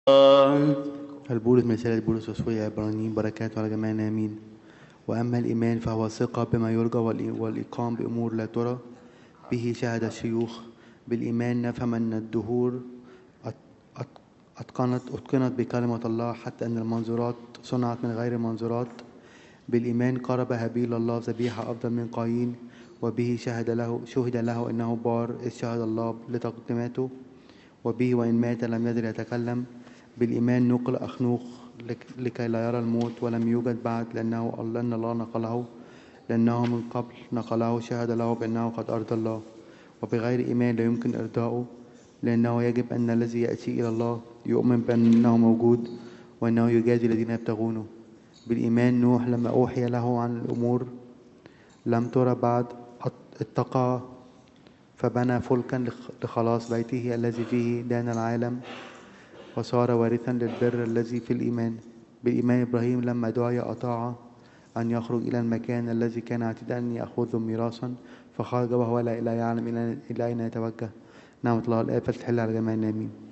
البولس من رسالة بولس رسول عبرانيين، بركاته على جميعنا آمين. وأما الإيمان فهو ثقة بما يرجى والإيقان بأمور لا ترى، به شهد الشيوخ. بالإيمان نفهم أن الدهور أتقنت بكلمة الله، حتى أن المنظورات صنعت من غير منظورات. بالإيمان قرب هابيل الله ذبيحة أفضل من قايين، وبه شهد له إنه بار، إذ شهد الله لتقدماته. وبه وإن مات لم يزل يتكلم. بالإيمان نقل أخنوخ لكي لا يرى الموت، ولم يوجد بعد، لأن الله نقله، لأنه من قبل نقله، شهد له بأنه قد أرضى الله. وبغير إيمان لا يمكن إرضاؤه، لأنه يجب أن الذي يأتي إلى الله يؤمن بأنه موجود، وأنه يجازي الذين يبتغونه. بالإيمان نوح لما أوحي له عن الأمور لم ترى بعد اتقى، فبنى فلكا لخلاص بيته الذي فيه دان العالم، وصار وارثا للبر الذي في الإيمان. بالإيمان إبراهيم لما دعي أطاع أن يخرج إلى المكان الذي كان عتيدا أن يأخذه ميراثا، فخرج وهو لا يعلم إلى أين يتوجه. نعمة الله الآب فتحل على جميعنا آمين.